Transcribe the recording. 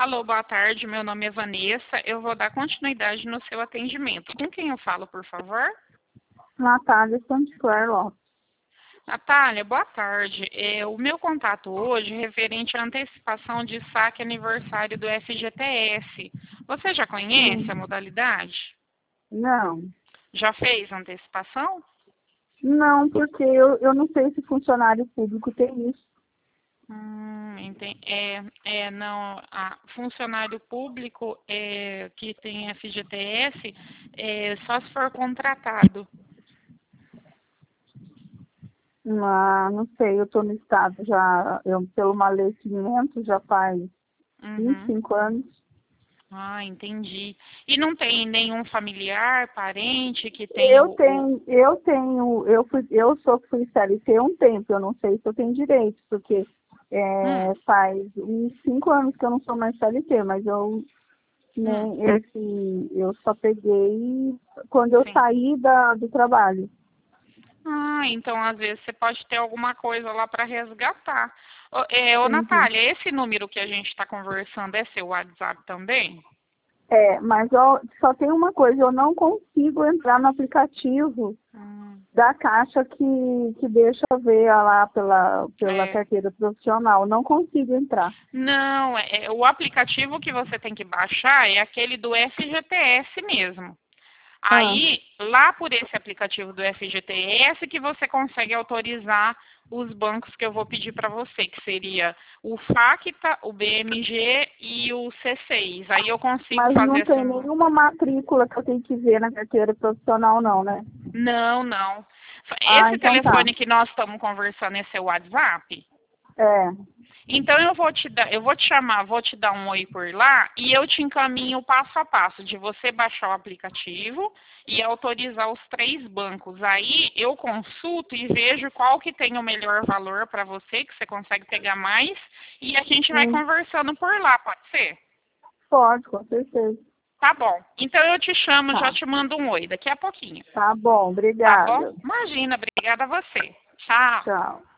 Alô, boa tarde. Meu nome é Vanessa. Eu vou dar continuidade no seu atendimento. Com quem eu falo, por favor? Natália Santicler Lopes. Natália, boa tarde. O meu contato hoje é referente à antecipação de saque aniversário do FGTS. Você já conhece a Sim. modalidade? Não. Já fez a antecipação? Não, porque eu não sei se funcionário público tem isso. Não, funcionário público que tem FGTS só se for contratado. Não sei, eu estou no estado já, pelo uma lei 500, já faz Uhum. 25 anos. Ah, entendi. E não tem nenhum familiar, parente que tenha Fui CLT há um tempo, eu não sei se eu tenho direito, porque Hum, faz uns 5 anos que eu não sou mais CLT, mas hum, eu só peguei quando eu sim. saí do trabalho. Ah, então às vezes você pode ter alguma coisa lá para resgatar. Ô, Entendi. Natália, esse número que a gente está conversando é seu WhatsApp também? Mas só tem uma coisa, eu não consigo entrar no aplicativo Hum, da Caixa que deixa ver lá pela é. carteira profissional. Não consigo entrar. Não, o aplicativo que você tem que baixar é aquele do FGTS mesmo. Ah, Aí, lá por esse aplicativo do FGTS, que você consegue autorizar os bancos que eu vou pedir para você, que seria o Facta, o BMG e o C6. Aí eu consigo mas fazer não tem essa. nenhuma matrícula que eu tenho que ver na carteira profissional, não, né? Não, não. Ah, Esse então tá. telefone que nós estamos conversando é seu WhatsApp? É, Então eu vou te chamar, vou te dar um oi por lá e eu te encaminho o passo a passo de você baixar o aplicativo e autorizar os 3 bancos. Aí eu consulto e vejo qual que tem o melhor valor para você, que você consegue pegar mais, e a gente vai sim, conversando por lá, pode ser? pode, com certeza. Tá bom. Então eu te chamo, já Tá, te mando um oi daqui a pouquinho. tá bom, Tá bom? obrigada. Imagina, obrigada a você. Tchau. Tchau.